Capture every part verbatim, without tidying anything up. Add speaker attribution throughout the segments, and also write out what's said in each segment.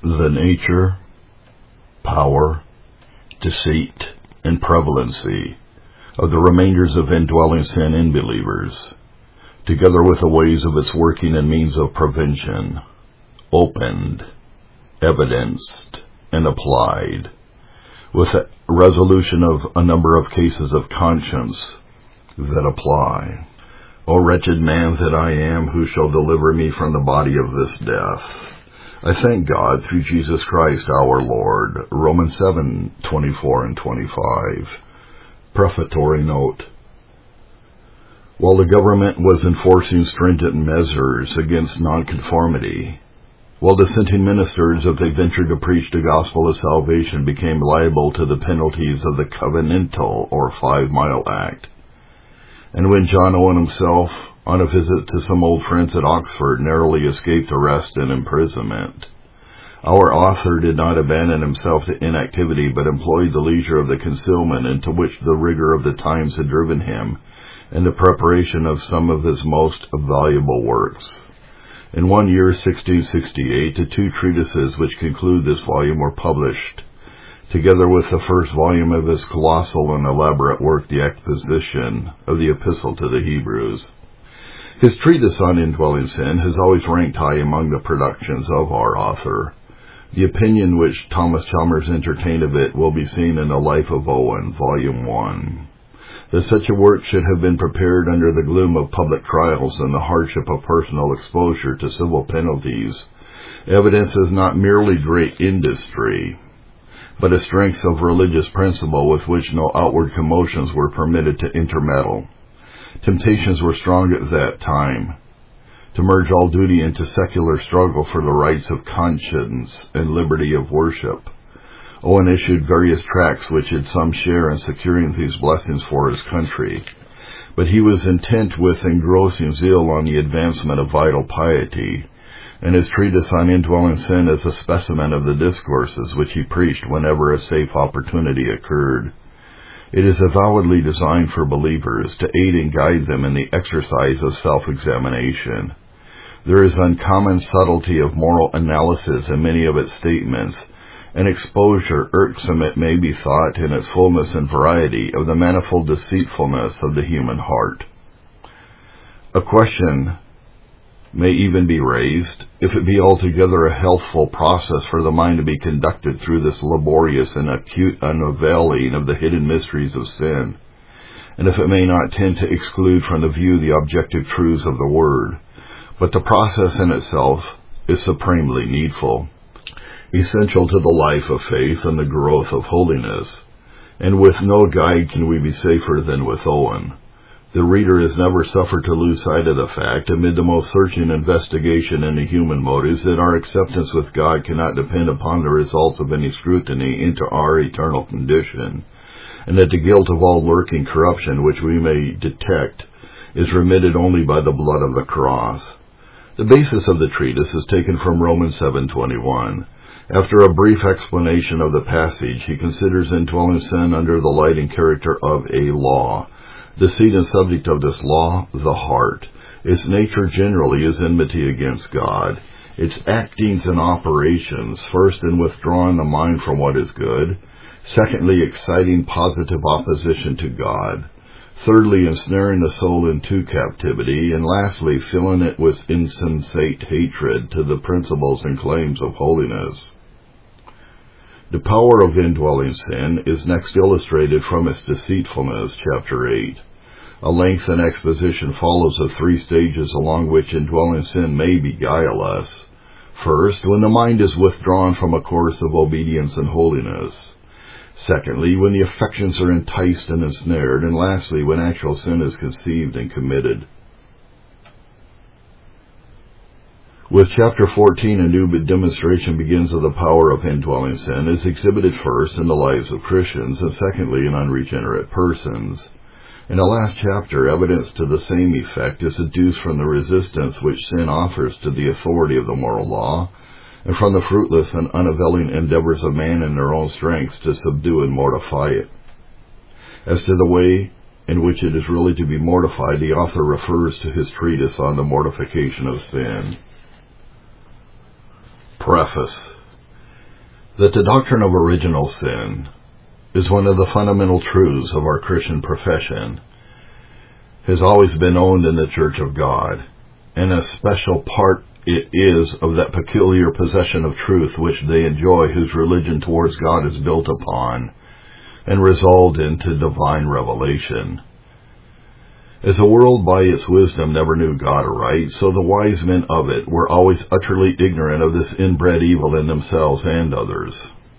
Speaker 1: The nature, power, deceit, and prevalency of the remainders of indwelling sin in believers, together with the ways of its working and means of prevention, opened, evidenced, and applied, with a resolution of a number of cases of conscience that apply. O wretched man that I am, who shall deliver me from the body of this death? I thank God through Jesus Christ our Lord. Romans seven, twenty-four and twenty-five. Prefatory note. While the government was enforcing stringent measures against nonconformity, while dissenting ministers, if they ventured to preach the gospel of salvation, became liable to the penalties of the Covenantal or Five Mile Act, and when John Owen himself, on a visit to some old friends at Oxford, narrowly escaped arrest and imprisonment, our author did not abandon himself to inactivity, but employed the leisure of the concealment into which the rigor of the times had driven him, in the preparation of some of his most valuable works. In one year, sixteen sixty-eight, the two treatises which conclude this volume were published, together with the first volume of his colossal and elaborate work, The Exposition of the Epistle to the Hebrews. His treatise on indwelling sin has always ranked high among the productions of our author. The opinion which Thomas Chalmers entertained of it will be seen in The Life of Owen, Volume one. That such a work should have been prepared under the gloom of public trials and the hardship of personal exposure to civil penalties evidences not merely great industry, but a strength of religious principle with which no outward commotions were permitted to intermeddle. Temptations were strong at that time to merge all duty into secular struggle for the rights of conscience and liberty of worship. Owen issued various tracts which had some share in securing these blessings for his country, but he was intent with engrossing zeal on the advancement of vital piety, and his treatise on indwelling sin is a specimen of the discourses which he preached whenever a safe opportunity occurred. It is avowedly designed for believers to aid and guide them in the exercise of self-examination. There is uncommon subtlety of moral analysis in many of its statements, and exposure, irksome it may be thought in its fullness and variety, of the manifold deceitfulness of the human heart. A question may even be raised if it be altogether a healthful process for the mind to be conducted through this laborious and acute unveiling of the hidden mysteries of sin, and if it may not tend to exclude from the view the objective truths of the Word. But the process in itself is supremely needful, essential to the life of faith and the growth of holiness, and with no guide can we be safer than with Owen. The reader is never suffered to lose sight of the fact, amid the most searching investigation into human motives, that our acceptance with God cannot depend upon the results of any scrutiny into our eternal condition, and that the guilt of all lurking corruption which we may detect is remitted only by the blood of the cross. The basis of the treatise is taken from Romans seven twenty-one. After a brief explanation of the passage, he considers indwelling sin under the light and character of a law. The seat and subject of this law, the heart. Its nature generally is enmity against God. Its actings and operations, first in withdrawing the mind from what is good, secondly, exciting positive opposition to God, thirdly, ensnaring the soul into captivity, and lastly, filling it with insensate hatred to the principles and claims of holiness. The power of indwelling sin is next illustrated from its deceitfulness, chapter eight. A lengthened exposition follows of three stages along which indwelling sin may beguile us. First, when the mind is withdrawn from a course of obedience and holiness. Secondly, when the affections are enticed and ensnared. And lastly, when actual sin is conceived and committed. With chapter fourteen, a new demonstration begins of the power of indwelling sin, is exhibited first in the lives of Christians, and secondly in unregenerate persons. In the last chapter, evidence to the same effect is adduced from the resistance which sin offers to the authority of the moral law, and from the fruitless and unavailing endeavors of man in their own strength to subdue and mortify it. As to the way in which it is really to be mortified, the author refers to his treatise on the mortification of sin. Preface. that the doctrine of original sin is one of the fundamental truths of our Christian profession has always been owned in the Church of God, and a special part it is of that peculiar possession of truth which they enjoy whose religion towards God is built upon and resolved into divine revelation. As the world by its wisdom never knew God aright, so the wise men of it were always utterly ignorant of this inbred evil in themselves and others.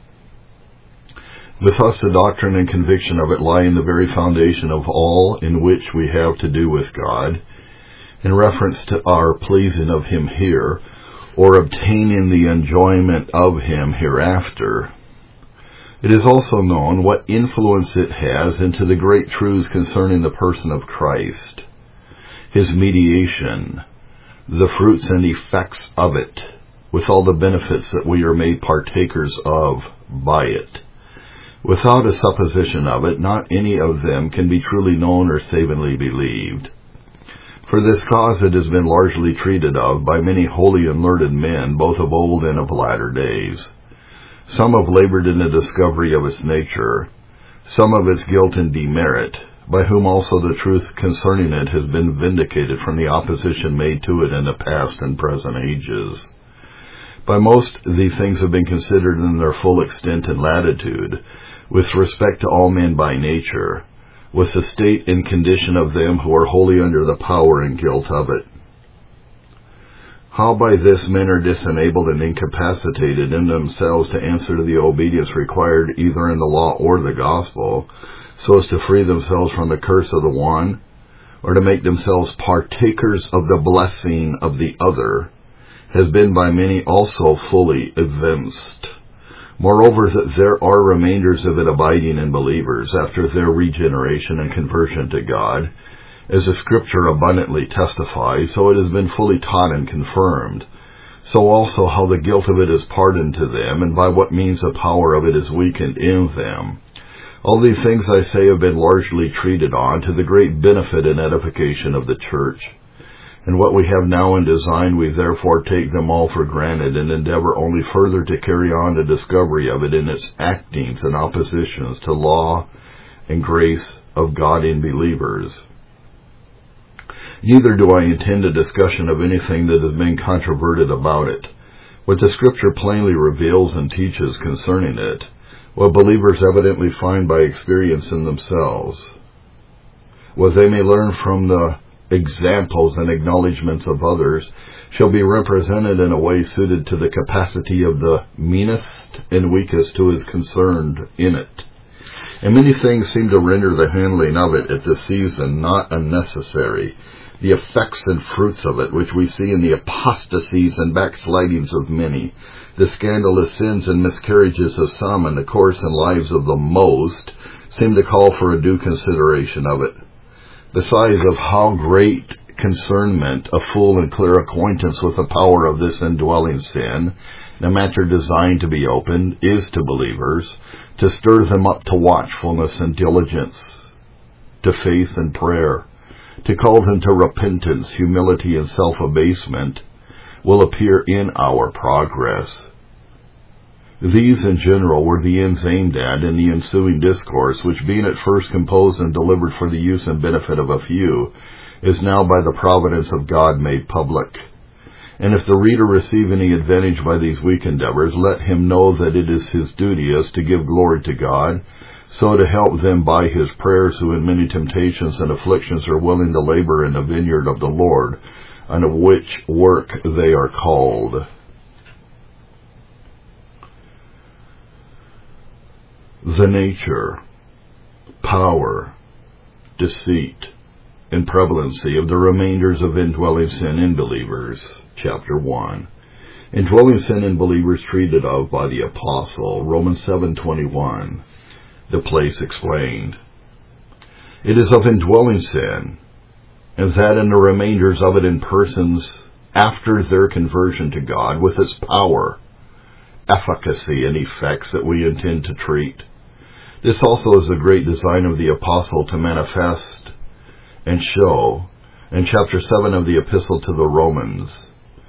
Speaker 1: With us, the doctrine and conviction of it lie in the very foundation of all in which we have to do with God, in reference to our pleasing of Him here, or obtaining the enjoyment of Him hereafter. It is also known what influence it has into the great truths concerning the person of Christ, His mediation, the fruits and effects of it, with all the benefits that we are made partakers of by it. Without a supposition of it, not any of them can be truly known or savingly believed. For this cause it has been largely treated of by many holy and learned men, both of old and of latter days. Some have labored in the discovery of its nature, some of its guilt and demerit, by whom also the truth concerning it has been vindicated from the opposition made to it in the past and present ages. By most, the things have been considered in their full extent and latitude, with respect to all men by nature, with the state and condition of them who are wholly under the power and guilt of it. How by this men are disenabled and incapacitated in themselves to answer to the obedience required either in the law or the gospel, so as to free themselves from the curse of the one, or to make themselves partakers of the blessing of the other, has been by many also fully evinced. Moreover, that there are remainders of it abiding in believers after their regeneration and conversion to God, as the Scripture abundantly testifies, so it has been fully taught and confirmed. So also how the guilt of it is pardoned to them, and by what means the power of it is weakened in them. All these things, I say, have been largely treated on to the great benefit and edification of the Church. And what we have now in design, we therefore take them all for granted, and endeavor only further to carry on the discovery of it in its actings and oppositions to law and grace of God in believers. Neither do I intend a discussion of anything that has been controverted about it. What the Scripture plainly reveals and teaches concerning it, what believers evidently find by experience in themselves, what they may learn from the examples and acknowledgments of others, shall be represented in a way suited to the capacity of the meanest and weakest who is concerned in it. And many things seem to render the handling of it at this season not unnecessary. The effects and fruits of it, which we see in the apostasies and backslidings of many, the scandalous sins and miscarriages of some, and the course and lives of the most, seem to call for a due consideration of it. Besides, of how great concernment a full and clear acquaintance with the power of this indwelling sin, the matter designed to be opened, is to believers, to stir them up to watchfulness and diligence, to faith and prayer, to call them to repentance, humility, and self-abasement, will appear in our progress. These in general were the ends aimed at in the ensuing discourse, which being at first composed and delivered for the use and benefit of a few, is now by the providence of God made public. And if the reader receive any advantage by these weak endeavors, let him know that it is his duty as to give glory to God, so to help them by his prayers who in many temptations and afflictions are willing to labor in the vineyard of the Lord, unto which work they are called. The nature, power, deceit, and prevalency of the remainders of indwelling sin in believers. Chapter one. Indwelling sin in believers treated of by the Apostle, Romans seven twenty-one. The place explained. It is of indwelling sin, and that in the remainders of it in persons after their conversion to God, with its power, efficacy, and effects that we intend to treat. This also is the great design of the Apostle to manifest and show in chapter seven of the Epistle to the Romans.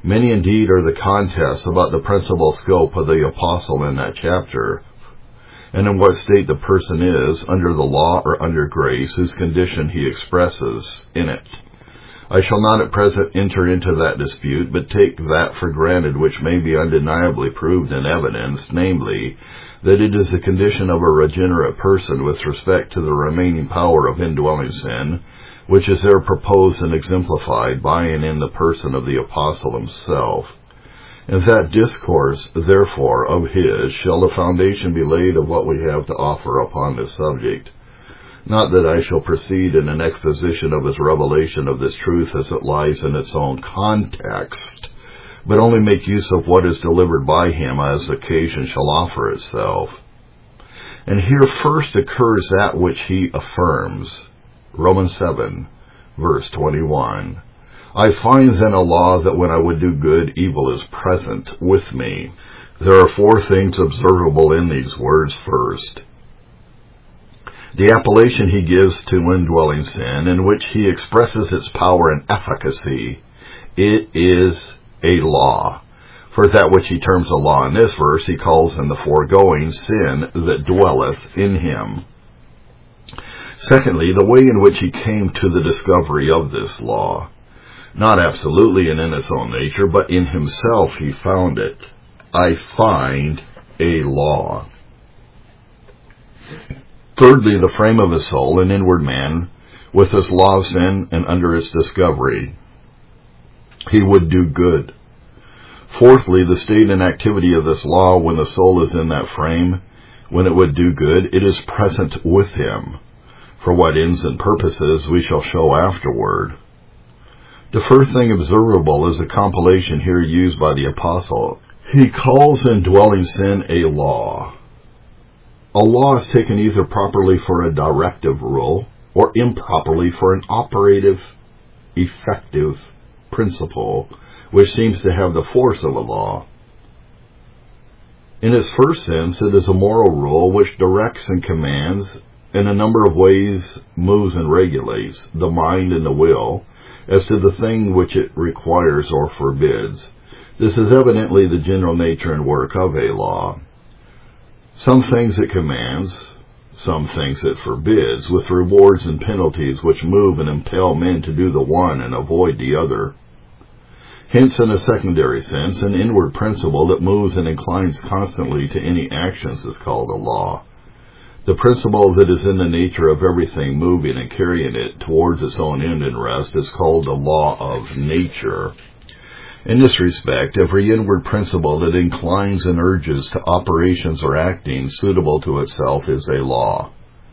Speaker 1: Many indeed are the contests about the principal scope of the apostle in that chapter, and in what state the person is, under the law or under grace, whose condition he expresses in it. I shall not at present enter into that dispute, but take that for granted which may be undeniably proved in evidence, namely, that it is the condition of a regenerate person with respect to the remaining power of indwelling sin, which is there proposed and exemplified by and in the person of the apostle himself. In that discourse, therefore, of his, shall the foundation be laid of what we have to offer upon this subject. Not that I shall proceed in an exposition of his revelation of this truth as it lies in its own context, but only make use of what is delivered by him as occasion shall offer itself. And here first occurs that which he affirms. Romans seven, verse twenty-one. I find then a law that when I would do good, evil is present with me. There are four things observable in these words. First, the appellation he gives to indwelling sin, in which he expresses its power and efficacy. It is a law. For that which he terms a law in this verse, he calls in the foregoing sin that dwelleth in him. Secondly, the way in which he came to the discovery of this law. Not absolutely and in its own nature, but in himself he found it. I find a law. Thirdly, the frame of his soul, an inward man, with this law of sin and under its discovery. He would do good. Fourthly, the state and activity of this law when the soul is in that frame, when it would do good, it is present with him. For what ends and purposes we shall show afterward. The first thing observable is the compilation here used by the apostle. He calls indwelling sin a law. A law is taken either properly for a directive rule or improperly for an operative, effective principle, which seems to have the force of a law. In its first sense, it is a moral rule which directs and commands, in a number of ways moves and regulates, the mind and the will, as to the thing which it requires or forbids. This is evidently the general nature and work of a law. Some things it commands, some things it forbids, with rewards and penalties which move and impel men to do the one and avoid the other. Hence, in a secondary sense, an inward principle that moves and inclines constantly to any actions is called a law. The principle that is in the nature of everything moving and carrying it towards its own end and rest is called the law of nature. In this respect, every inward principle that inclines and urges to operations or acting suitable to itself is a law.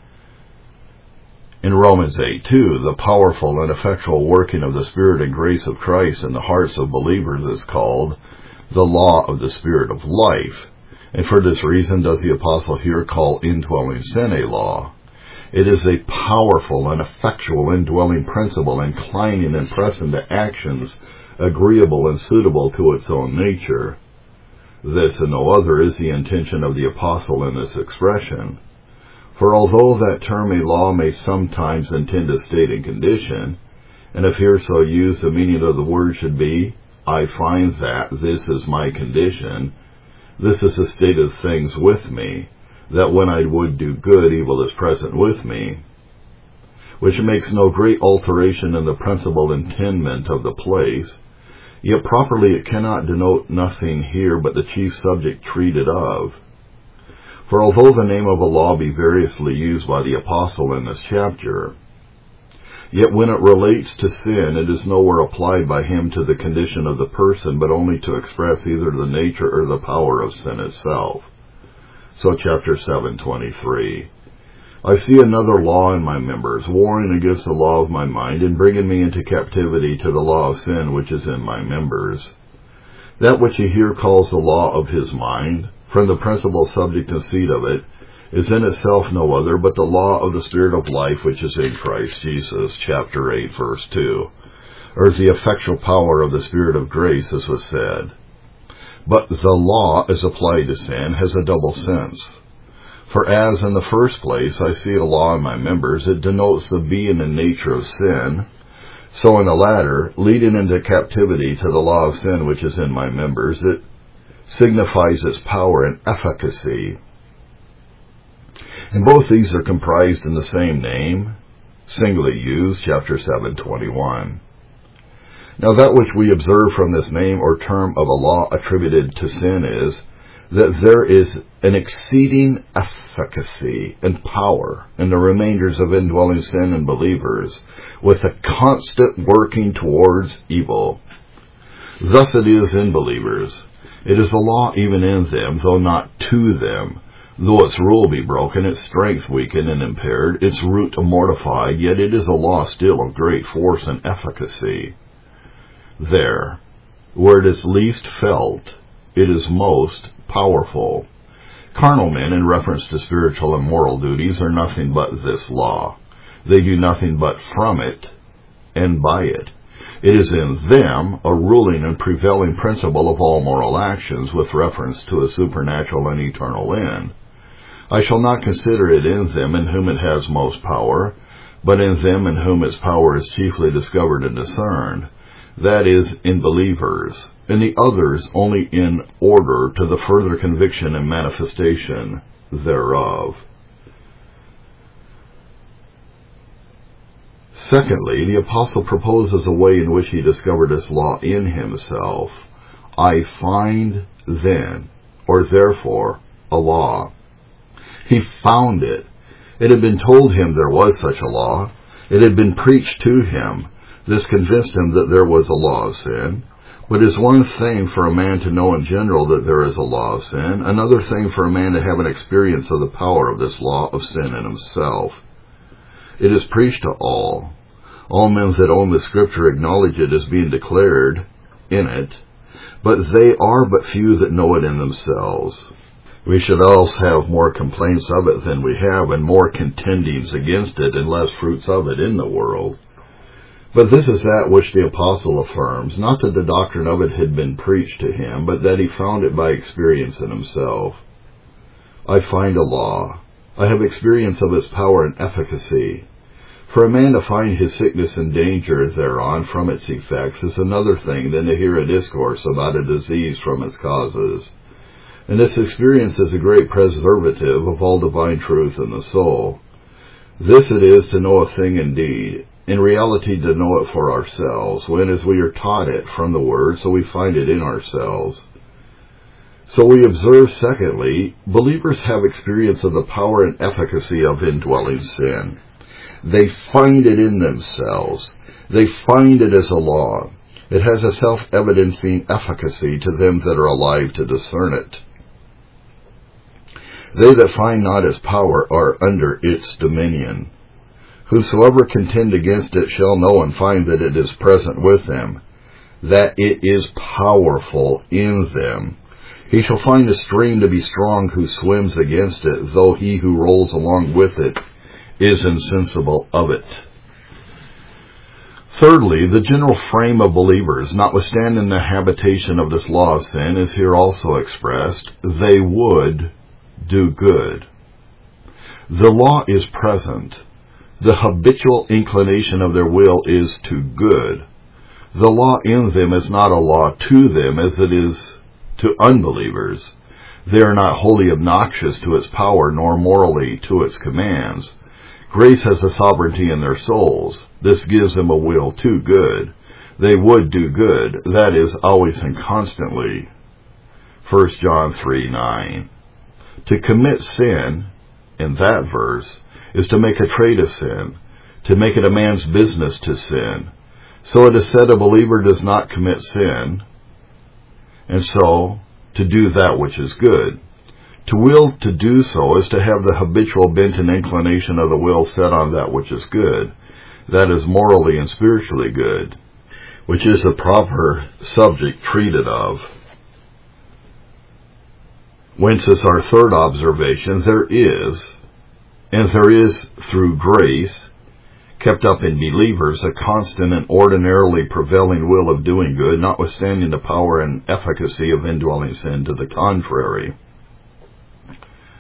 Speaker 1: In Romans eight two, the powerful and effectual working of the Spirit and grace of Christ in the hearts of believers is called the law of the Spirit of life. And for this reason does the apostle here call indwelling sin a law. It is a powerful and effectual indwelling principle inclining and pressing to actions agreeable and suitable to its own nature. This and no other is the intention of the apostle in this expression. For although that term a law may sometimes intend a state and condition, and if here so used the meaning of the word should be, I find that this is my condition, this is a state of things with me, that when I would do good, evil is present with me, which makes no great alteration in the principal intendment of the place, yet properly it cannot denote nothing here but the chief subject treated of. For although the name of a law be variously used by the apostle in this chapter, yet when it relates to sin, it is nowhere applied by him to the condition of the person, but only to express either the nature or the power of sin itself. So chapter seven twenty-three. I see another law in my members, warring against the law of my mind, and bringing me into captivity to the law of sin which is in my members. That which he here calls the law of his mind, from the principal subject and seat of it, is in itself no other but the law of the Spirit of life which is in Christ Jesus, chapter eight, verse two, or the effectual power of the Spirit of grace, as was said. But the law, as applied to sin, has a double sense. For as in the first place I see a law in my members, it denotes the being and nature of sin, So in the latter, leading into captivity to the law of sin which is in my members, it signifies its power and efficacy. And both these are comprised in the same name, singly used, chapter seven twenty-one. Now that which we observe from this name or term of a law attributed to sin is that there is an exceeding efficacy and power in the remainders of indwelling sin in believers, with a constant working towards evil. Thus it is in believers. It is a law even in them, though not to them. Though its rule be broken, its strength weakened and impaired, its root mortified, yet it is a law still of great force and efficacy. There, where it is least felt, it is most powerful. Carnal men, in reference to spiritual and moral duties, are nothing but this law. They do nothing but from it and by it. It is in them a ruling and prevailing principle of all moral actions with reference to a supernatural and eternal end. I shall not consider it in them in whom it has most power, but in them in whom its power is chiefly discovered and discerned, that is, in believers, and the others only in order to the further conviction and manifestation thereof. Secondly, the apostle proposes a way in which he discovered this law in himself. I find then, or therefore, a law. He found it. It had been told him there was such a law. It had been preached to him. This convinced him that there was a law of sin. But it is one thing for a man to know in general that there is a law of sin, another thing for a man to have an experience of the power of this law of sin in himself. It is preached to all. All men that own the Scripture acknowledge it as being declared in it, but they are but few that know it in themselves. We should else have more complaints of it than we have, and more contendings against it, and less fruits of it in the world. But this is that which the apostle affirms, not that the doctrine of it had been preached to him, but that he found it by experience in himself. I find a law. I have experience of its power and efficacy. For a man to find his sickness and danger thereon from its effects is another thing than to hear a discourse about a disease from its causes. And this experience is a great preservative of all divine truth in the soul. This it is to know a thing indeed, in reality to know it for ourselves, when as we are taught it from the Word, so we find it in ourselves. So we observe, secondly, believers have experience of the power and efficacy of indwelling sin. They find it in themselves. They find it as a law. It has a self-evidencing efficacy to them that are alive to discern it. They that find not its power are under its dominion. Whosoever contend against it shall know and find that it is present with them, that it is powerful in them. He shall find the stream to be strong who swims against it, though he who rolls along with it is insensible of it. Thirdly, the general frame of believers, notwithstanding the habitation of this law of sin, is here also expressed. They would do good. The law is present. The habitual inclination of their will is to good. The law in them is not a law to them as it is to unbelievers. They are not wholly obnoxious to its power, nor morally to its commands. Grace has a sovereignty in their souls. This gives them a will to good. They would do good, that is, always and constantly. First John three nine. To commit sin, in that verse, is to make a trade of sin, to make it a man's business to sin. So it is said a believer does not commit sin, and so to do that which is good. To will to do so is to have the habitual bent and inclination of the will set on that which is good, that is morally and spiritually good, which is the proper subject treated of. Whence is our third observation, there is, and there is through grace, kept up in believers, a constant and ordinarily prevailing will of doing good, notwithstanding the power and efficacy of indwelling sin to the contrary.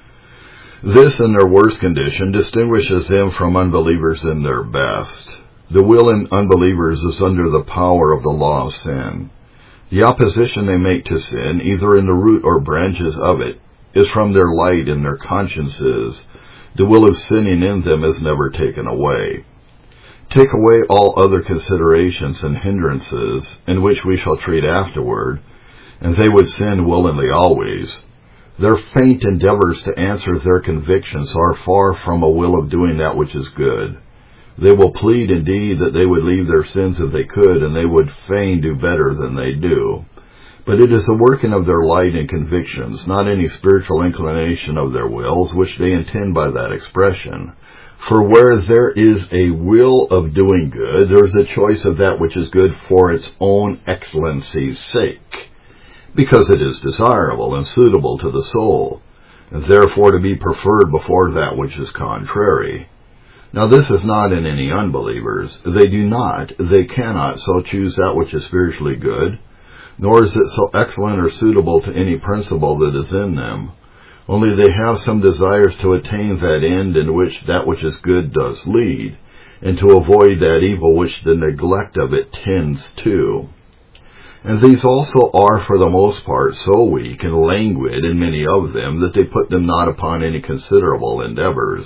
Speaker 1: This, in their worst condition, distinguishes them from unbelievers in their best. The will in unbelievers is under the power of the law of sin. The opposition they make to sin, either in the root or branches of it, is from their light in their consciences. The will of sinning in them is never taken away. Take away all other considerations and hindrances, in which we shall treat afterward, and they would sin willingly always. Their faint endeavors to answer their convictions are far from a will of doing that which is good. They will plead indeed that they would leave their sins if they could, and they would fain do better than they do. But it is the working of their light and convictions, not any spiritual inclination of their wills, which they intend by that expression. For where there is a will of doing good, there is a choice of that which is good for its own excellency's sake, because it is desirable and suitable to the soul, and therefore to be preferred before that which is contrary. Now this is not in any unbelievers. They do not, they cannot so choose that which is spiritually good, nor is it so excellent or suitable to any principle that is in them. Only they have some desires to attain that end in which that which is good does lead, and to avoid that evil which the neglect of it tends to. And these also are for the most part so weak and languid in many of them that they put them not upon any considerable endeavors.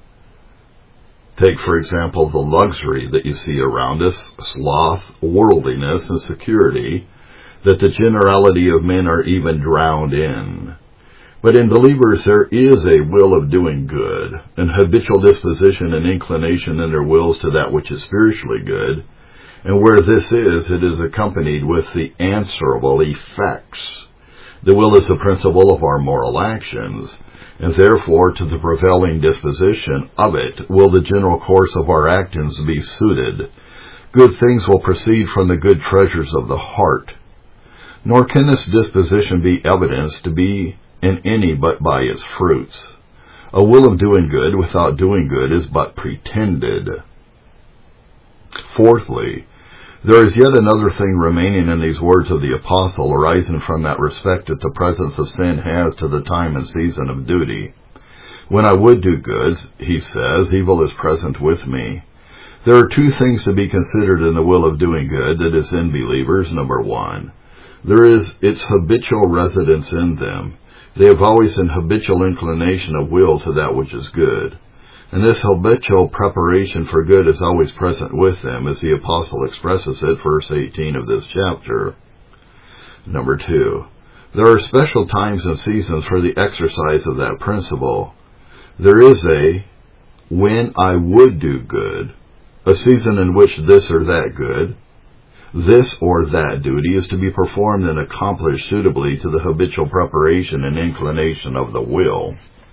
Speaker 1: Take, for example, the luxury that you see around us, sloth, worldliness, and security, that the generality of men are even drowned in. But in believers there is a will of doing good, an habitual disposition and inclination in their wills to that which is spiritually good, and where this is, it is accompanied with the answerable effects. The will is the principle of our moral actions, and therefore to the prevailing disposition of it will the general course of our actions be suited. Good things will proceed from the good treasures of the heart. Nor can this disposition be evidenced to be in any but by its fruits. A will of doing good without doing good is but pretended. Fourthly, there is yet another thing remaining in these words of the apostle, arising from that respect that the presence of sin has to the time and season of duty. When I would do good, he says, evil is present with me. There are two things to be considered in the will of doing good that is in believers. Number one, there is its habitual residence in them. They have always an habitual inclination of will to that which is good. And this habitual preparation for good is always present with them, as the apostle expresses it, verse eighteen of this chapter. Number two, there are special times and seasons for the exercise of that principle. There is a when I would do good, a season in which this or that good, this or that duty is to be performed and accomplished suitably to the habitual preparation and inclination of the will.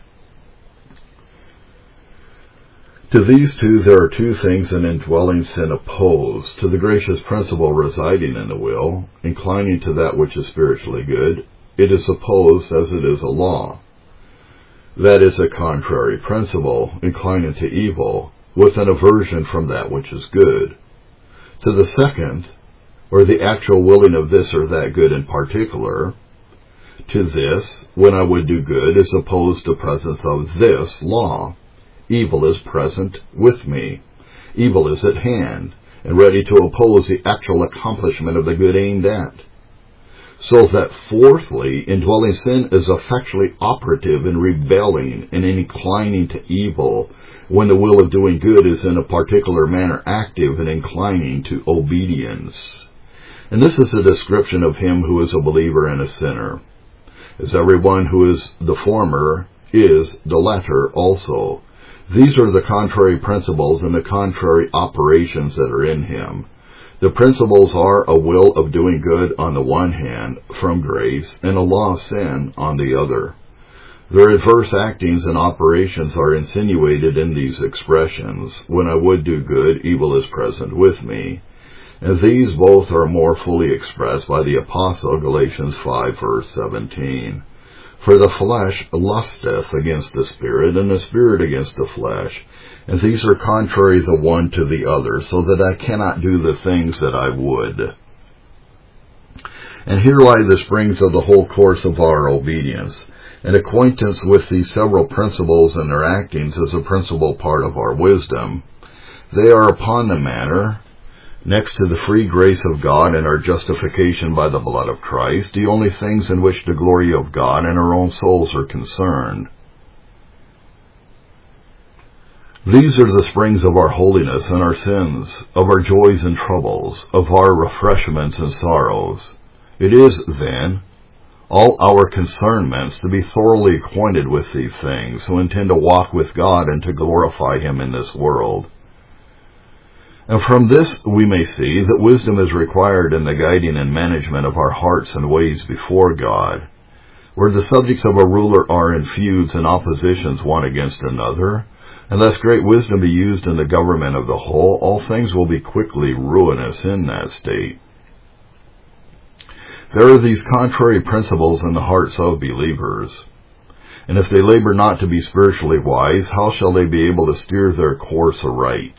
Speaker 1: To these two there are two things in indwelling sin opposed. To the gracious principle residing in the will, inclining to that which is spiritually good, it is opposed as it is a law. That is a contrary principle, inclining to evil, with an aversion from that which is good. To the second, or the actual willing of this or that good in particular, to this, when I would do good, is opposed the presence of this law. Evil is present with me. Evil is at hand, and ready to oppose the actual accomplishment of the good aimed at. So that, fourthly, indwelling sin is effectually operative in rebelling and in inclining to evil, when the will of doing good is in a particular manner active and inclining to obedience. And this is a description of him who is a believer and a sinner. As everyone who is the former is the latter also. These are the contrary principles and the contrary operations that are in him. The principles are a will of doing good on the one hand, from grace, and a law of sin on the other. Their adverse actings and operations are insinuated in these expressions. When I would do good, evil is present with me. And these both are more fully expressed by the apostle, Galatians five, verse seventeen. For the flesh lusteth against the Spirit, and the Spirit against the flesh. And these are contrary the one to the other, so that I cannot do the things that I would. And here lie the springs of the whole course of our obedience. An acquaintance with these several principles and their actings is a principal part of our wisdom. They are upon the manner, next to the free grace of God and our justification by the blood of Christ, the only things in which the glory of God and our own souls are concerned. These are the springs of our holiness and our sins, of our joys and troubles, of our refreshments and sorrows. It is, then, all our concernments to be thoroughly acquainted with these things, who intend to walk with God and to glorify Him in this world. And from this we may see that wisdom is required in the guiding and management of our hearts and ways before God. Where the subjects of a ruler are in feuds and oppositions one against another, unless great wisdom be used in the government of the whole, all things will be quickly ruinous in that state. There are these contrary principles in the hearts of believers. And if they labor not to be spiritually wise, how shall they be able to steer their course aright?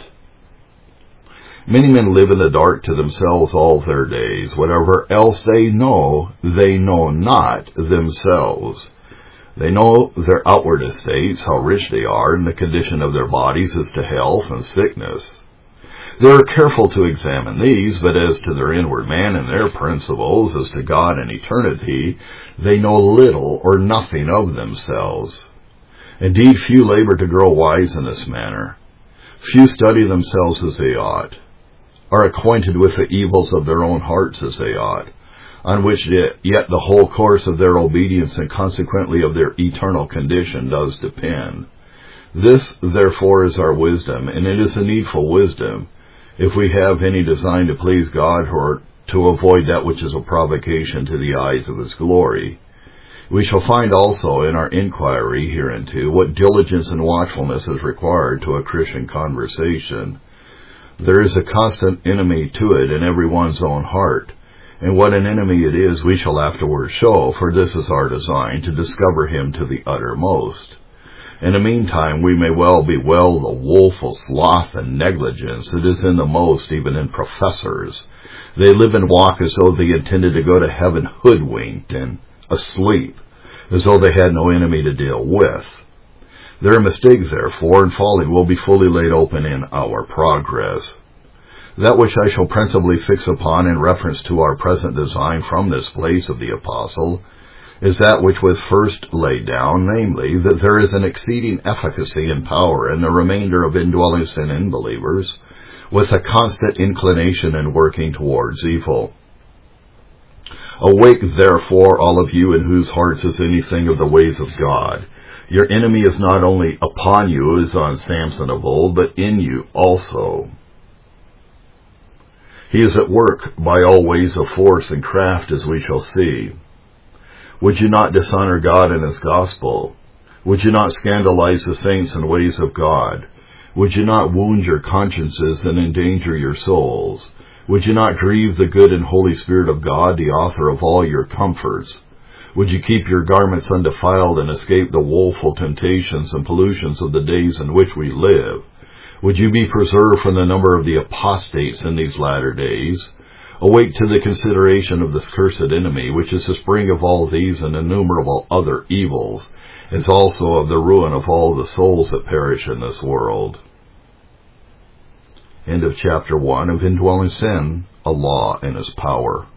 Speaker 1: Many men live in the dark to themselves all their days. Whatever else they know, they know not themselves. They know their outward estates, how rich they are, and the condition of their bodies as to health and sickness. They are careful to examine these, but as to their inward man and their principles, as to God and eternity, they know little or nothing of themselves. Indeed, few labor to grow wise in this manner. Few study themselves as they ought, are acquainted with the evils of their own hearts as they ought, on which yet the whole course of their obedience and consequently of their eternal condition does depend. This, therefore, is our wisdom, and it is a needful wisdom, if we have any design to please God or to avoid that which is a provocation to the eyes of His glory. We shall find also in our inquiry hereunto what diligence and watchfulness is required to a Christian conversation. There is a constant enemy to it in every one's own heart, and what an enemy it is we shall afterwards show, for this is our design, to discover him to the uttermost. In the meantime, we may well bewail the woeful sloth and negligence that is in the most, even in professors. They live and walk as though they intended to go to heaven hoodwinked and asleep, as though they had no enemy to deal with. Their mistake, therefore, and folly will be fully laid open in our progress. That which I shall principally fix upon in reference to our present design from this place of the Apostle is that which was first laid down, namely, that there is an exceeding efficacy and power in the remainder of indwelling sin in believers, with a constant inclination and working towards evil. Awake, therefore, all of you in whose hearts is anything of the ways of God. Your enemy is not only upon you, as on Samson of old, but in you also. He is at work by all ways of force and craft, as we shall see. Would you not dishonor God and His gospel? Would you not scandalize the saints and ways of God? Would you not wound your consciences and endanger your souls? Would you not grieve the good and Holy Spirit of God, the author of all your comforts? Would you keep your garments undefiled and escape the woeful temptations and pollutions of the days in which we live? Would you be preserved from the number of the apostates in these latter days? Awake to the consideration of this cursed enemy, which is the spring of all these and innumerable other evils, as also of the ruin of all the souls that perish in this world. End of chapter one of Indwelling Sin, a Law and Its Power.